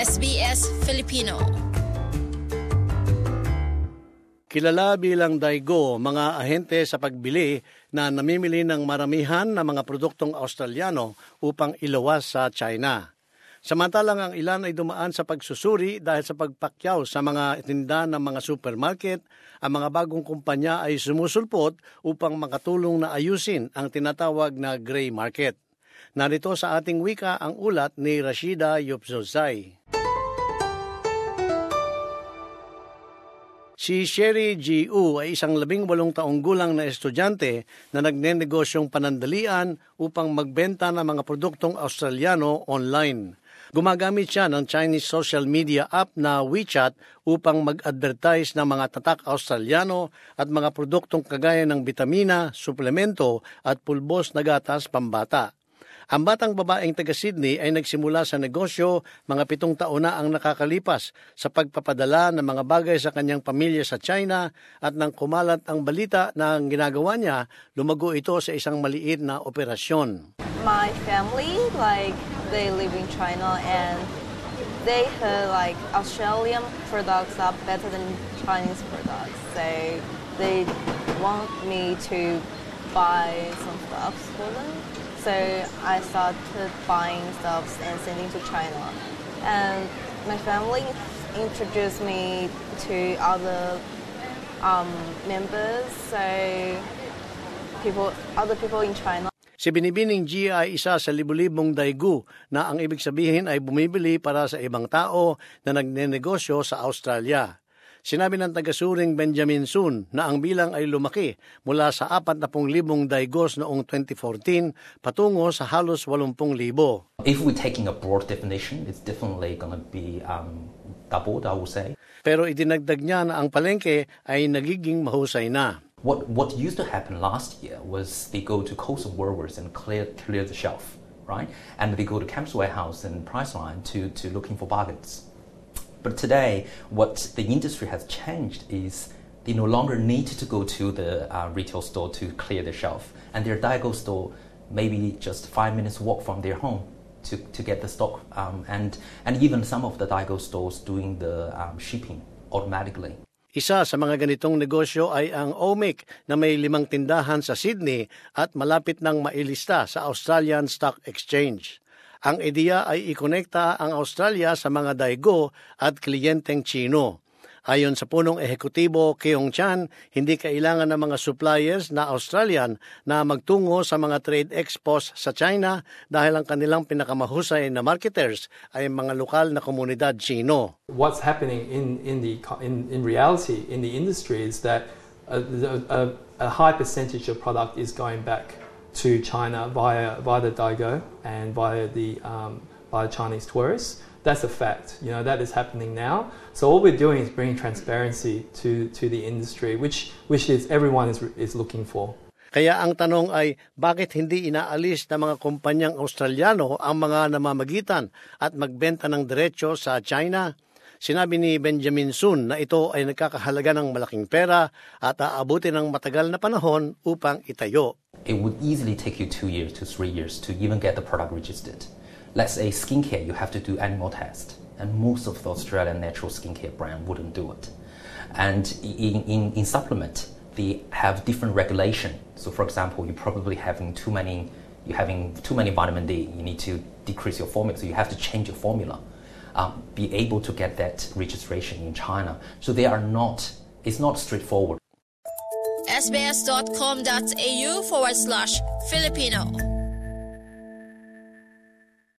SBS Filipino. Kilala bilang Daigou, mga ahente sa pagbili na namimili ng maramihan na mga produktong Australiano upang ilawas sa China. Samantalang ang ilan ay dumaan sa pagsusuri dahil sa pagpakyaw sa mga tinda ng mga supermarket, ang mga bagong kumpanya ay sumusulpot upang makatulong na ayusin ang tinatawag na gray market. Narito sa ating wika ang ulat ni Rashida Yupzozai. Si Sherry G.U. ay isang 18 taong gulang na estudyante na nagnenegosyong panandalian upang magbenta ng mga produktong Australiano online. Gumagamit siya ng Chinese social media app na WeChat upang mag-advertise ng mga tatak Australiano at mga produktong kagaya ng bitamina, suplemento at pulbos na gatas pambata. Ang batang babaeng taga-Sydney ay nagsimula sa negosyo mga 7 taon na ang nakakalipas sa pagpapadala ng mga bagay sa kanyang pamilya sa China at nang kumalat ang balita na ang ginagawa niya, lumago ito sa isang maliit na operasyon. My family, they live in China and they heard Australian products are better than Chinese products. So they want me to buy some stuff for them. So I started buying stuff and sending to China. And my family introduced me to other members, so other people in China. Si Binibining G ay isa sa libu-libong Daigou na ang ibig sabihin ay bumibili para sa ibang tao na nagnenegosyo sa Australia. Sinabi ng taga-suring Benjamin Sun na ang bilang ay lumaki mula sa 40,000 Daigous noong 2014 patungo sa halos 80,000. If we're taking a broad definition, it's definitely going to be doubled, I would say. Pero idinagdag niya na ang palengke ay nagiging mahusay na. What used to happen last year was they go to Coles and Woolworths and clear the shelf, right? And they go to Chemist Warehouse and Priceline to looking for bargains. But today, what the industry has changed is they no longer need to go to the retail store to clear the shelf. And their Daigou store maybe just 5 minutes walk from their home to get the stock. And even some of the Daigou stores doing the shipping automatically. Isa sa mga ganitong negosyo ay ang Omic na may 5 tindahan sa Sydney at malapit nang mailista sa Australian Stock Exchange. Ang ideya ay ikonekta ang Australia sa mga Daigou at kliyenteng Chino. Ayon sa punong ehekutibo Keong Chan, hindi kailangan ng mga suppliers na Australian na magtungo sa mga trade expos sa China dahil ang kanilang pinakamahusay na marketers ay mga lokal na komunidad Chino. What's happening in reality in the industry is that a high percentage of product is going back to China via the Daigou and via the Chinese tourists. That's a fact. That is happening now. So all we're doing is bringing transparency to the industry, which is everyone is looking for. Kaya ang tanong ay bakit hindi inaalis ng mga kumpanyang Australiano ang mga namamagitan at magbenta ng diretsyo sa China? Sinabi ni Benjamin Sun na ito ay nagkakahalaga ng malaking pera at aabutin ng matagal na panahon upang itayo. It would easily take you 2 years to 3 years to even get the product registered. Let's say skincare, you have to do animal test, and most of the Australian natural skincare brand wouldn't do it. And in supplement, they have different regulation. So for example, you're probably having too many vitamin D. You need to decrease your formula, so you have to change your formula. Be able to get that registration in China. So it's not straightforward. sbs.com.au/Filipino